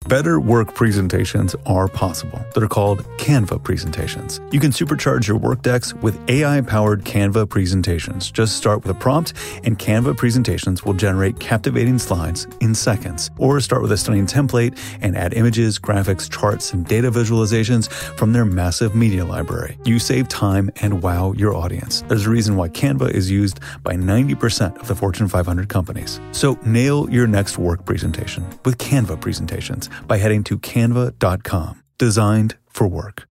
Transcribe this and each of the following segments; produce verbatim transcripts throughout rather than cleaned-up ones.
Better work presentations are possible. They're called Canva presentations. You can supercharge your work decks with A I-powered Canva presentations. Just start with a prompt, and Canva presentations will generate captivating slides in seconds. Or start with a stunning template and add images, graphics, charts, and data visualizations from their massive media library. You save time and wow your audience. There's a reason why Canva is used by ninety percent of the Fortune five hundred companies. So nail your next work presentation with Canva presentations by heading to canva dot com. Designed for work.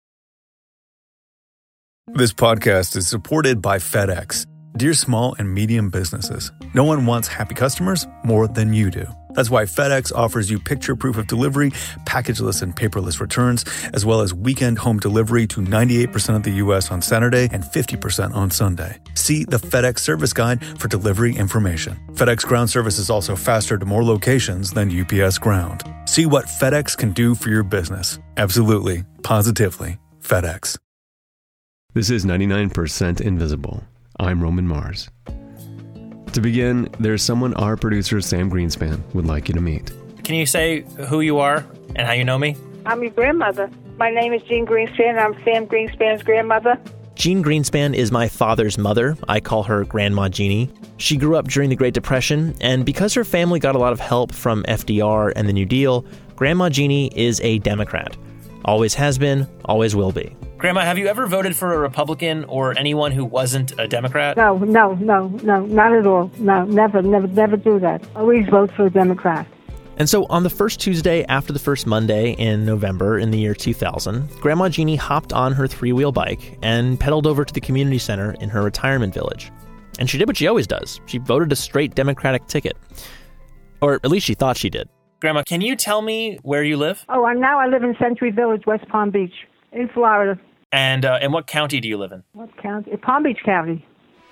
This podcast is supported by FedEx. Dear small and medium businesses, no one wants happy customers more than you do. That's why FedEx offers you picture proof of delivery, packageless and paperless returns, as well as weekend home delivery to ninety-eight percent of the U S on Saturday and fifty percent on Sunday. See the FedEx service guide for delivery information. FedEx Ground service is also faster to more locations than U P S Ground. See what FedEx can do for your business. Absolutely, positively, FedEx. This is ninety-nine percent Invisible. I'm Roman Mars. To begin, there's someone our producer Sam Greenspan would like you to meet. Can you say who you are and how you know me? I'm your grandmother. My name is Jean Greenspan. I'm Sam Greenspan's grandmother. Jean Greenspan is my father's mother. I call her Grandma Jeannie. She grew up during the Great Depression, and because her family got a lot of help from F D R and the New Deal, Grandma Jeannie is a Democrat. Always has been, always will be. Grandma, have you ever voted for a Republican or anyone who wasn't a Democrat? No, no, no, no, not at all. No, never, never, never do that. Always vote for a Democrat. And so on the first Tuesday after the first Monday in November in the year two thousand, Grandma Jeannie hopped on her three-wheel bike and pedaled over to the community center in her retirement village. And she did what she always does. She voted a straight Democratic ticket. Or at least she thought she did. Grandma, can you tell me where you live? Oh, and now I live in Century Village, West Palm Beach, in Florida. And uh, in what county do you live in? What county? Palm Beach County.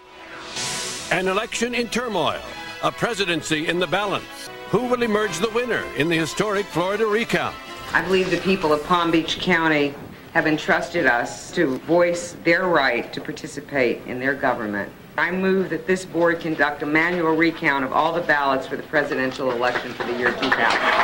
An election in turmoil, a presidency in the balance. Who will emerge the winner in the historic Florida recount? I believe the people of Palm Beach County have entrusted us to voice their right to participate in their government. I move that this board conduct a manual recount of all the ballots for the presidential election for the year two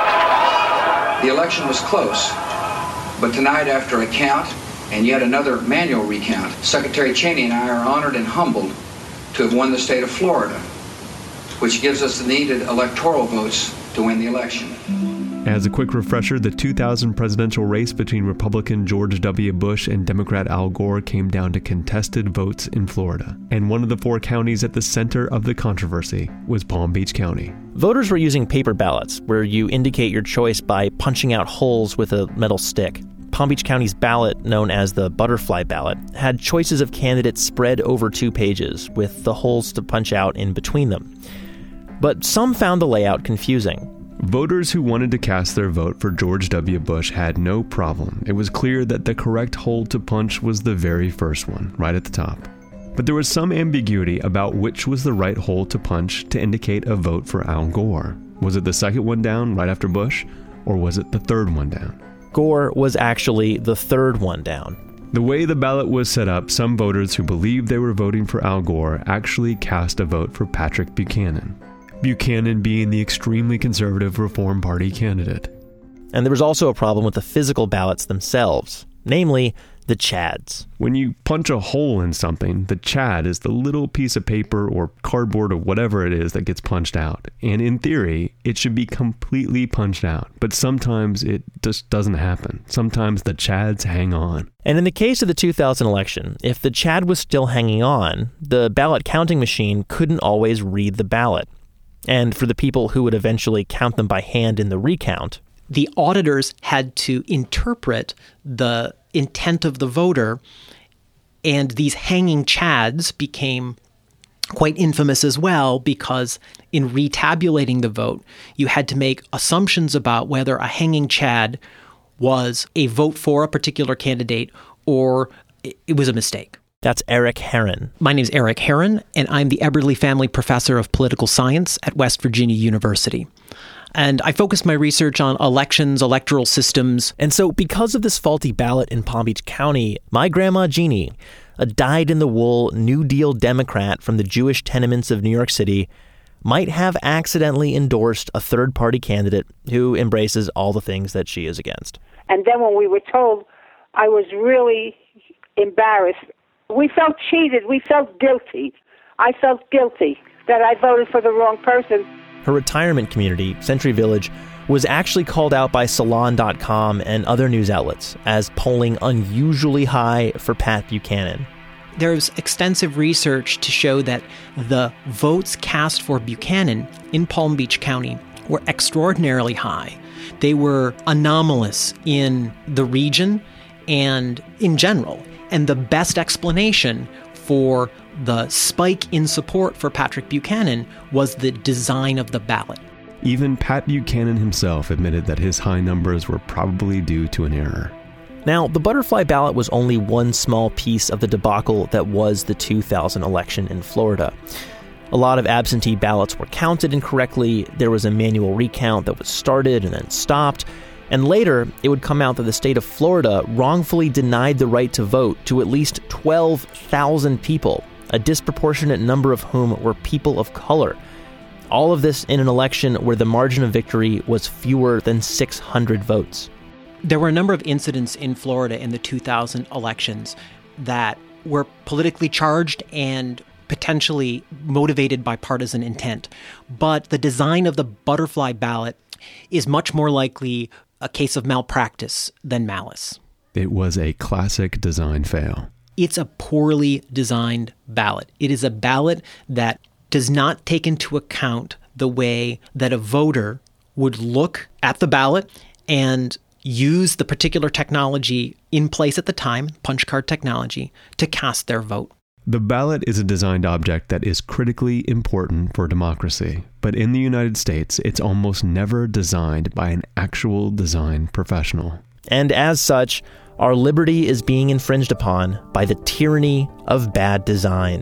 thousand. The election was close, but tonight, after a count and yet another manual recount, Secretary Cheney and I are honored and humbled to have won the state of Florida, which gives us the needed electoral votes to win the election. As a quick refresher, the two thousand presidential race between Republican George W. Bush and Democrat Al Gore came down to contested votes in Florida. And one of the four counties at the center of the controversy was Palm Beach County. Voters were using paper ballots, where you indicate your choice by punching out holes with a metal stick. Palm Beach County's ballot, known as the butterfly ballot, had choices of candidates spread over two pages, with the holes to punch out in between them. But some found the layout confusing. Voters who wanted to cast their vote for George W. Bush had no problem. It was clear that the correct hole to punch was the very first one, right at the top. But there was some ambiguity about which was the right hole to punch to indicate a vote for Al Gore. Was it the second one down right after Bush, or was it the third one down? Gore was actually the third one down. The way the ballot was set up, some voters who believed they were voting for Al Gore actually cast a vote for Patrick Buchanan. Buchanan being the extremely conservative Reform Party candidate. And there was also a problem with the physical ballots themselves, namely the chads. When you punch a hole in something, the chad is the little piece of paper or cardboard or whatever it is that gets punched out. And in theory, it should be completely punched out. But sometimes it just doesn't happen. Sometimes the chads hang on. And in the case of the two thousand election, if the chad was still hanging on, the ballot counting machine couldn't always read the ballot. And for the people who would eventually count them by hand in the recount, the auditors had to interpret the intent of the voter, and these hanging chads became quite infamous as well, because in retabulating the vote, you had to make assumptions about whether a hanging chad was a vote for a particular candidate or it was a mistake. That's Eric Heron. My name is Eric Heron, and I'm the Eberly Family Professor of Political Science at West Virginia University. And I focused my research on elections, electoral systems. And so because of this faulty ballot in Palm Beach County, my Grandma Jeannie, a dyed-in-the-wool New Deal Democrat from the Jewish tenements of New York City, might have accidentally endorsed a third-party candidate who embraces all the things that she is against. And then when we were told, I was really embarrassed. We felt cheated. We felt guilty. I felt guilty that I voted for the wrong person. Her retirement community, Century Village, was actually called out by Salon dot com and other news outlets as polling unusually high for Pat Buchanan. There's extensive research to show that the votes cast for Buchanan in Palm Beach County were extraordinarily high. They were anomalous in the region and in general. And the best explanation for the spike in support for Patrick Buchanan was the design of the ballot. Even Pat Buchanan himself admitted that his high numbers were probably due to an error. Now, the butterfly ballot was only one small piece of the debacle that was the two thousand election in Florida. A lot of absentee ballots were counted incorrectly, there was a manual recount that was started and then stopped, and later it would come out that the state of Florida wrongfully denied the right to vote to at least twelve thousand people, a disproportionate number of whom were people of color. All of this in an election where the margin of victory was fewer than six hundred votes. There were a number of incidents in Florida in the two thousand elections that were politically charged and potentially motivated by partisan intent. But the design of the butterfly ballot is much more likely a case of malpractice than malice. It was a classic design fail. It's a poorly designed ballot. It is a ballot that does not take into account the way that a voter would look at the ballot and use the particular technology in place at the time, punch card technology, to cast their vote. The ballot is a designed object that is critically important for democracy, but in the United States, it's almost never designed by an actual design professional. And as such, our liberty is being infringed upon by the tyranny of bad design.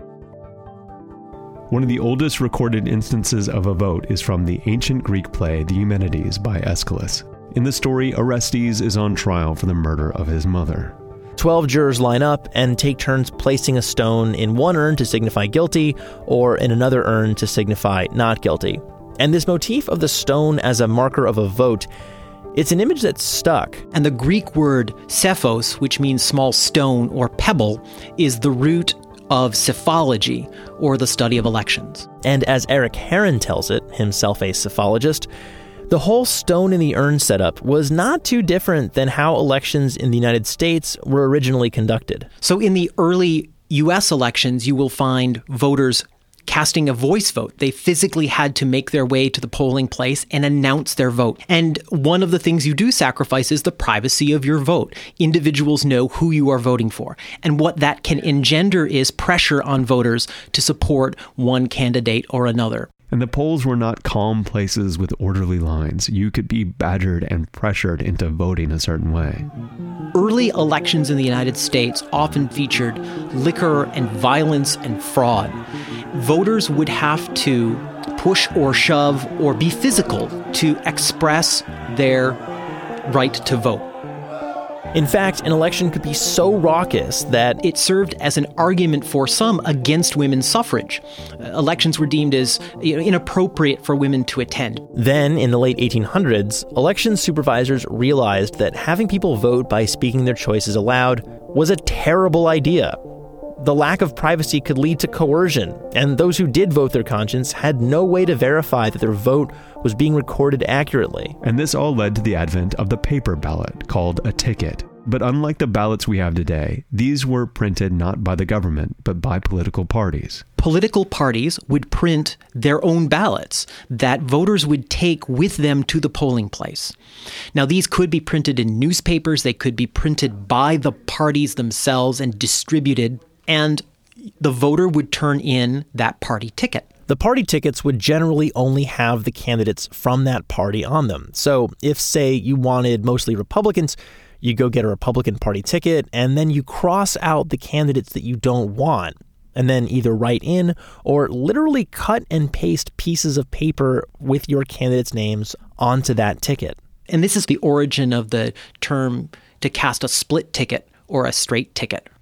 One of the oldest recorded instances of a vote is from the ancient Greek play The Eumenides by Aeschylus. In the story, Orestes is on trial for the murder of his mother. Twelve jurors line up and take turns placing a stone in one urn to signify guilty or in another urn to signify not guilty. And this motif of the stone as a marker of a vote, it's an image that's stuck. And the Greek word sephos, which means small stone or pebble, is the root of psephology, or the study of elections. And as Eric Heron tells it, himself a psephologist, the whole stone in the urn setup was not too different than how elections in the United States were originally conducted. So in the early U S elections, you will find voters casting a voice vote. They physically had to make their way to the polling place and announce their vote. And one of the things you do sacrifice is the privacy of your vote. Individuals know who you are voting for. And what that can engender is pressure on voters to support one candidate or another. And the polls were not calm places with orderly lines. You could be badgered and pressured into voting a certain way. Early elections in the United States often featured liquor and violence and fraud. Voters would have to push or shove or be physical to express their right to vote. In fact, an election could be so raucous that it served as an argument for some against women's suffrage. Uh, elections were deemed as you know, inappropriate for women to attend. Then, in the late eighteen hundreds, election supervisors realized that having people vote by speaking their choices aloud was a terrible idea. The lack of privacy could lead to coercion, and those who did vote their conscience had no way to verify that their vote was being recorded accurately. And this all led to the advent of the paper ballot, called a ticket. But unlike the ballots we have today, these were printed not by the government, but by political parties. Political parties would print their own ballots that voters would take with them to the polling place. Now, these could be printed in newspapers, they could be printed by the parties themselves and distributed, and the voter would turn in that party ticket. The party tickets would generally only have the candidates from that party on them. So if, say, you wanted mostly Republicans, you go get a Republican Party ticket, and then you cross out the candidates that you don't want, and then either write in or literally cut and paste pieces of paper with your candidates' names onto that ticket. And this is the origin of the term to cast a split ticket or a straight ticket.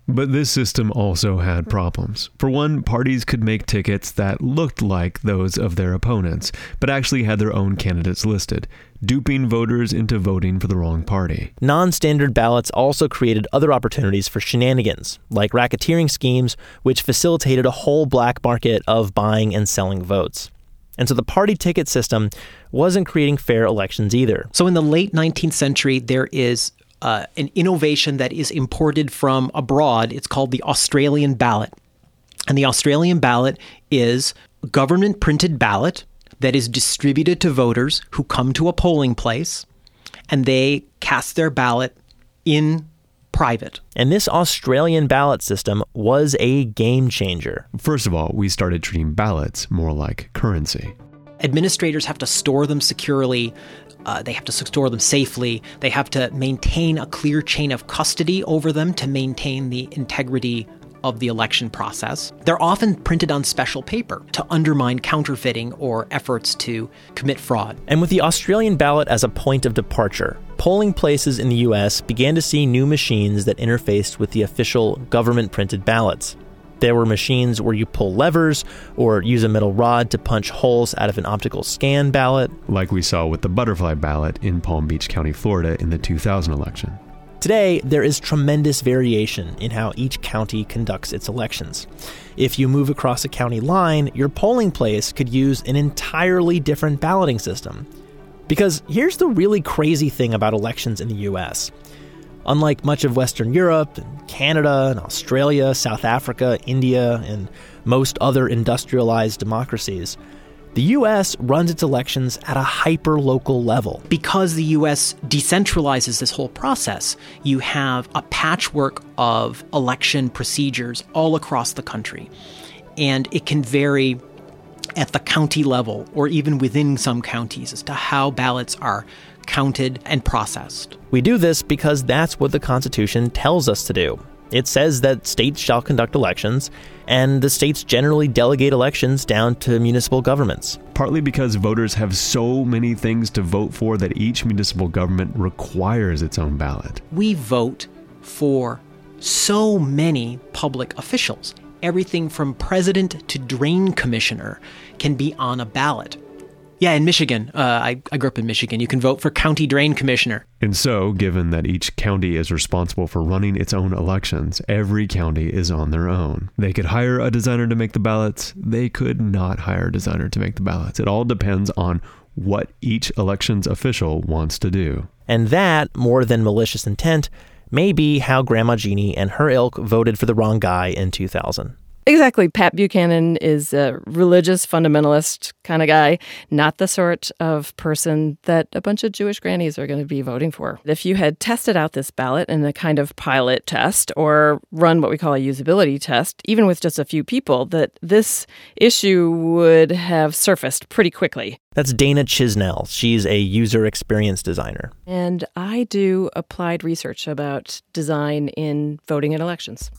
But this system also had problems. For one, parties could make tickets that looked like those of their opponents, but actually had their own candidates listed, duping voters into voting for the wrong party. Non-standard ballots also created other opportunities for shenanigans, like racketeering schemes, which facilitated a whole black market of buying and selling votes. And so the party ticket system wasn't creating fair elections either. So in the late nineteenth century, there is uh, an innovation that is imported from abroad. It's called the Australian ballot. And the Australian ballot is a government-printed ballot that is distributed to voters who come to a polling place, and they cast their ballot in private. And this Australian ballot system was a game changer. First of all, we started treating ballots more like currency. Administrators have to store them securely. Uh, they have to store them safely. They have to maintain a clear chain of custody over them to maintain the integrity of the election process. They're often printed on special paper to undermine counterfeiting or efforts to commit fraud. And with the Australian ballot as a point of departure, polling places in the U S began to see new machines that interfaced with the official government-printed ballots. There were machines where you pull levers or use a metal rod to punch holes out of an optical scan ballot. Like we saw with the butterfly ballot in Palm Beach County, Florida in the two thousand election. Today, there is tremendous variation in how each county conducts its elections. If you move across a county line, your polling place could use an entirely different balloting system. Because here's the really crazy thing about elections in the U S. Unlike much of Western Europe, and Canada, and Australia, South Africa, India, and most other industrialized democracies, the U S runs its elections at a hyper-local level. Because the U S decentralizes this whole process, you have a patchwork of election procedures all across the country. And it can vary at the county level or even within some counties as to how ballots are counted and processed. We do this because that's what the Constitution tells us to do. It says that states shall conduct elections, and the states generally delegate elections down to municipal governments. Partly because voters have so many things to vote for that each municipal government requires its own ballot. We vote for so many public officials. Everything from president to drain commissioner can be on a ballot. Yeah, in Michigan, uh, I, I grew up in Michigan, you can vote for county drain commissioner. And so, given that each county is responsible for running its own elections, every county is on their own. They could hire a designer to make the ballots. They could not hire a designer to make the ballots. It all depends on what each elections official wants to do. And that, more than malicious intent, may be how Grandma Jeannie and her ilk voted for the wrong guy in two thousand. Exactly. Pat Buchanan is a religious fundamentalist kind of guy, not the sort of person that a bunch of Jewish grannies are going to be voting for. If you had tested out this ballot in a kind of pilot test or run what we call a usability test, even with just a few people, that this issue would have surfaced pretty quickly. That's Dana Chisnell. She's a user experience designer. And I do applied research about design in voting in elections.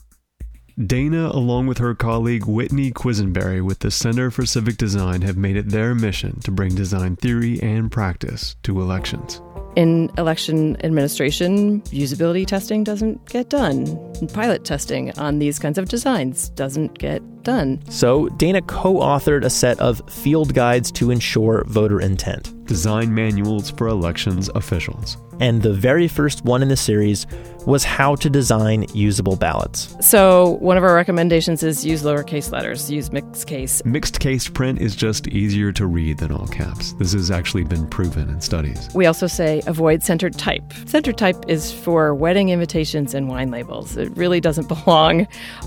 Dana, along with her colleague Whitney Quisenberry with the Center for Civic Design, have made it their mission to bring design theory and practice to elections. In election administration, usability testing doesn't get done. Pilot testing on these kinds of designs doesn't get done. So Dana co-authored a set of field guides to ensure voter intent. Design manuals for elections officials. And the very first one in the series was how to design usable ballots. So one of our recommendations is use lowercase letters, use mixed case. Mixed case print is just easier to read than all caps. This has actually been proven in studies. We also say avoid centered type. Centered type is for wedding invitations and wine labels. It really doesn't belong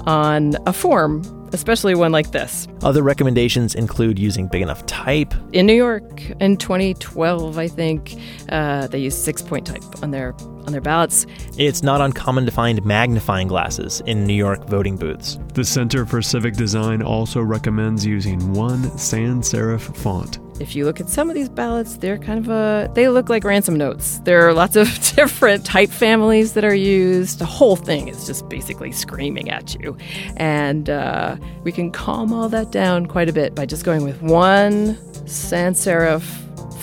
on a form, especially one like this. Other recommendations include using big enough type. In New York in twenty twelve, I think, uh, they used six-point type on their on their ballots. It's not uncommon to find magnifying glasses in New York voting booths. The Center for Civic Design also recommends using one sans serif font. If you look at some of these ballots, they're kind of a, they look like ransom notes. There are lots of different type families that are used. The whole thing is just basically screaming at you. And uh, we can calm all that down quite a bit by just going with one sans serif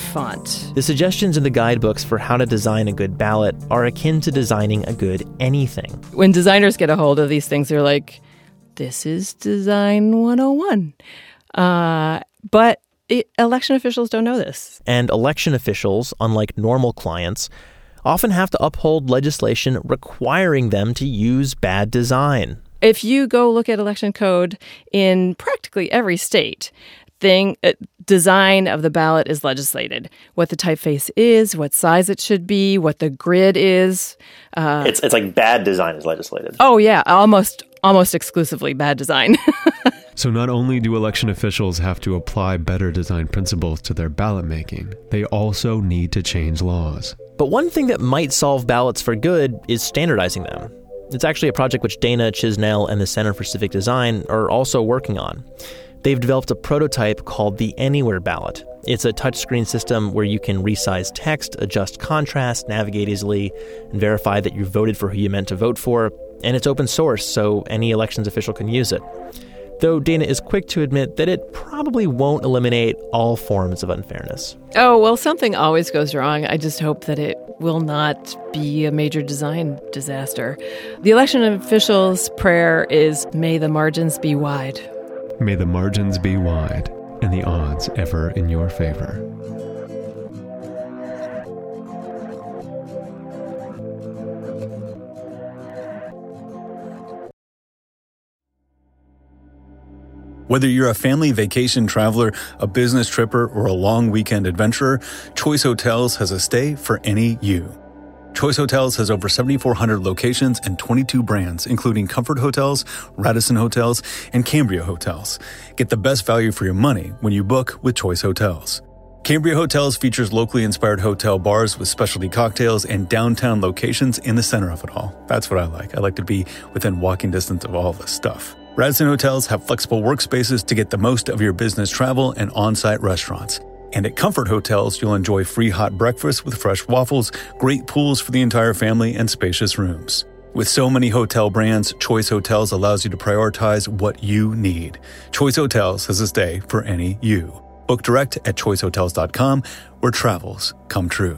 font. The suggestions in the guidebooks for how to design a good ballot are akin to designing a good anything. When designers get a hold of these things, they're like, this is Design one oh one. Uh, but it, election officials don't know this. And election officials, unlike normal clients, often have to uphold legislation requiring them to use bad design. If you go look at election code in practically every state, thing uh, design of the ballot is legislated. What the typeface is, what size it should be, what the grid is. Uh, it's it's like bad design is legislated. Oh yeah, almost almost exclusively bad design. So not only do election officials have to apply better design principles to their ballot making, they also need to change laws. But one thing that might solve ballots for good is standardizing them. It's actually a project which Dana Chisnell and the Center for Civic Design are also working on. They've developed a prototype called the Anywhere Ballot. It's a touchscreen system where you can resize text, adjust contrast, navigate easily, and verify that you voted for who you meant to vote for. And it's open source, so any elections official can use it. Though Dana is quick to admit that it probably won't eliminate all forms of unfairness. Oh, well, something always goes wrong. I just hope that it will not be a major design disaster. The election officials' prayer is, may the margins be wide. May the margins be wide and the odds ever in your favor. Whether you're a family vacation traveler, a business tripper, or a long weekend adventurer, Choice Hotels has a stay for any you. Choice Hotels has over seventy-four hundred locations and twenty-two brands, including Comfort Hotels, Radisson Hotels, and Cambria Hotels. Get the best value for your money when you book with Choice Hotels. Cambria Hotels features locally inspired hotel bars with specialty cocktails and downtown locations in the center of it all. That's what I like. I like to be within walking distance of all this stuff. Radisson Hotels have flexible workspaces to get the most of your business travel and on-site restaurants. And at Comfort Hotels, you'll enjoy free hot breakfast with fresh waffles, great pools for the entire family, and spacious rooms. With so many hotel brands, Choice Hotels allows you to prioritize what you need. Choice Hotels has a stay for any you. Book direct at choice hotels dot com, where travels come true.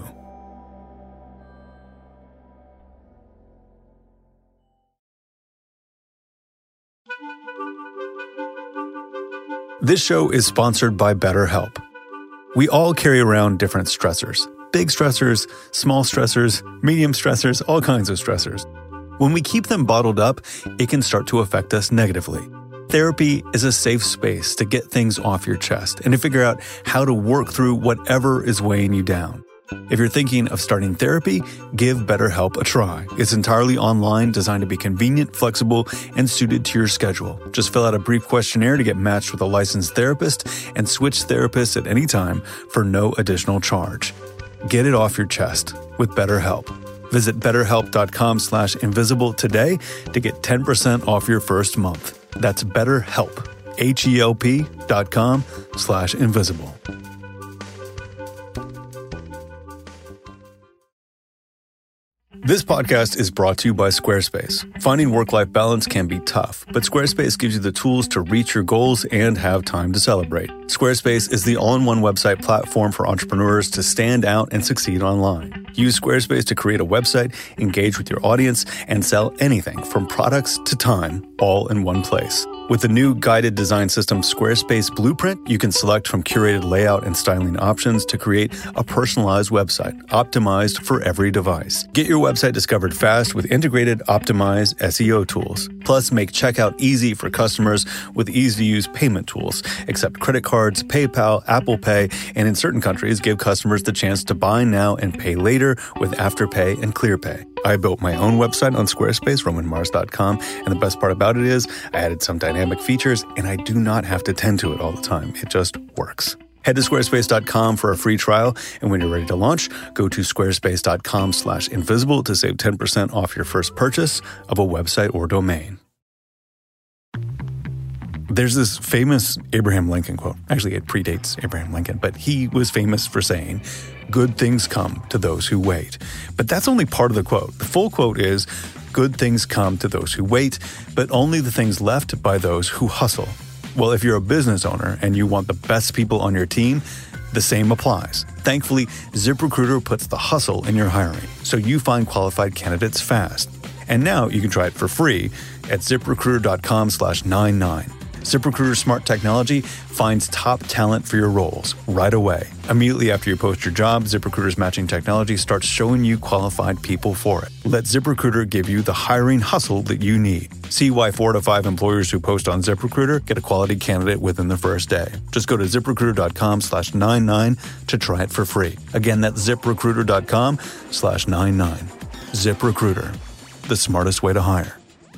This show is sponsored by BetterHelp. We all carry around different stressors. Big stressors, small stressors, medium stressors, all kinds of stressors. When we keep them bottled up, it can start to affect us negatively. Therapy is a safe space to get things off your chest and to figure out how to work through whatever is weighing you down. If you're thinking of starting therapy, give BetterHelp a try. It's entirely online, designed to be convenient, flexible, and suited to your schedule. Just fill out a brief questionnaire to get matched with a licensed therapist and switch therapists at any time for no additional charge. Get it off your chest with BetterHelp. Visit betterhelp.com slash invisible today to get ten percent off your first month. That's BetterHelp, H-E-L-P dot com slash invisible. This podcast is brought to you by Squarespace. Finding work-life balance can be tough, but Squarespace gives you the tools to reach your goals and have time to celebrate. Squarespace is the all-in-one website platform for entrepreneurs to stand out and succeed online. Use Squarespace to create a website, engage with your audience, and sell anything from products to time, all in one place. With the new guided design system Squarespace Blueprint, you can select from curated layout and styling options to create a personalized website, optimized for every device. Get your website discovered fast with integrated, optimized S E O tools. Plus, make checkout easy for customers with easy-to-use payment tools. Accept credit cards, PayPal, Apple Pay, and in certain countries, give customers the chance to buy now and pay later with Afterpay and ClearPay. I built my own website on Squarespace, roman mars dot com, and the best part about it is I added some dynamic features, and I do not have to tend to it all the time. It just works. Head to squarespace dot com for a free trial, and when you're ready to launch, go to squarespace dot com slash invisible to save ten percent off your first purchase of a website or domain. There's this famous Abraham Lincoln quote. Actually, it predates Abraham Lincoln, but he was famous for saying, "Good things come to those who wait." But that's only part of the quote. The full quote is, "Good things come to those who wait, but only the things left by those who hustle." Well, if you're a business owner and you want the best people on your team, The same applies. Thankfully, ZipRecruiter puts the hustle in your hiring, so you find qualified candidates fast. And now you can try it for free at ZipRecruiter.com slash 99. ZipRecruiter's smart technology finds top talent for your roles right away. Immediately after you post your job, ZipRecruiter's matching technology starts showing you qualified people for it. Let ZipRecruiter give you the hiring hustle that you need. See why four to five employers who post on ZipRecruiter get a quality candidate within the first day. Just go to ZipRecruiter.com slash 99 to try it for free. Again, that's ZipRecruiter.com slash 99. ZipRecruiter, the smartest way to hire.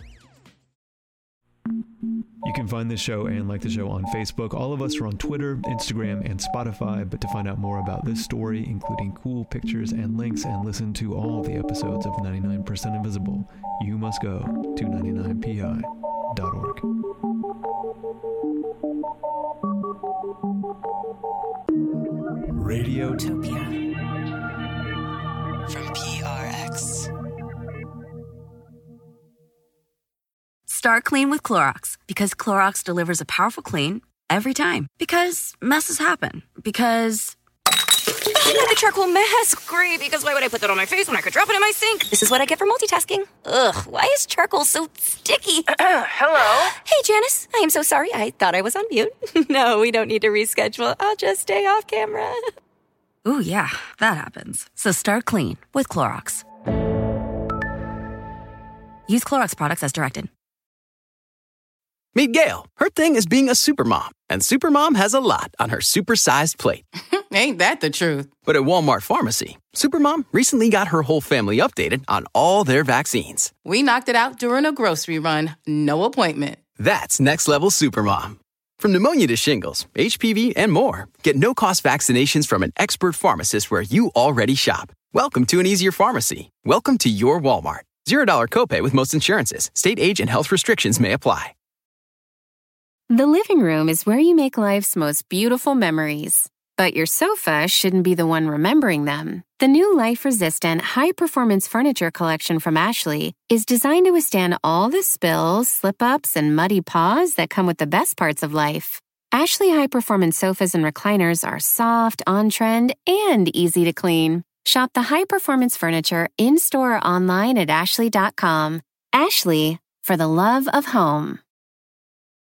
You can find this show and like the show on Facebook. All of us are on Twitter, Instagram, and Spotify. But to find out more about this story, including cool pictures and links, and listen to all the episodes of ninety-nine percent Invisible, you must go to ninety-nine P I dot org. Radiotopia from P R X. Start clean with Clorox, because Clorox delivers a powerful clean every time. Because messes happen. Because I got the charcoal mask. Great, because why would I put that on my face when I could drop it in my sink? This is what I get for multitasking. Ugh, why is charcoal so sticky? Hello? Hey, Janice. I am so sorry. I thought I was on mute. No, we don't need to reschedule. I'll just stay off camera. Ooh, yeah, that happens. So start clean with Clorox. Use Clorox products as directed. Meet Gail. Her thing is being a supermom, and supermom has a lot on her supersized plate. Ain't that the truth? But at Walmart Pharmacy, supermom recently got her whole family updated on all their vaccines. We knocked it out during a grocery run. No appointment. That's next level supermom. From pneumonia to shingles, H P V, and more, get no-cost vaccinations from an expert pharmacist where you already shop. Welcome to an easier pharmacy. Welcome to your Walmart. Zero dollar copay with most insurances. State age and health restrictions may apply. The living room is where you make life's most beautiful memories. But your sofa shouldn't be the one remembering them. The new life-resistant, high-performance furniture collection from Ashley is designed to withstand all the spills, slip-ups, and muddy paws that come with the best parts of life. Ashley high-performance sofas and recliners are soft, on-trend, and easy to clean. Shop the high-performance furniture in-store or online at ashley dot com. Ashley, for the love of home.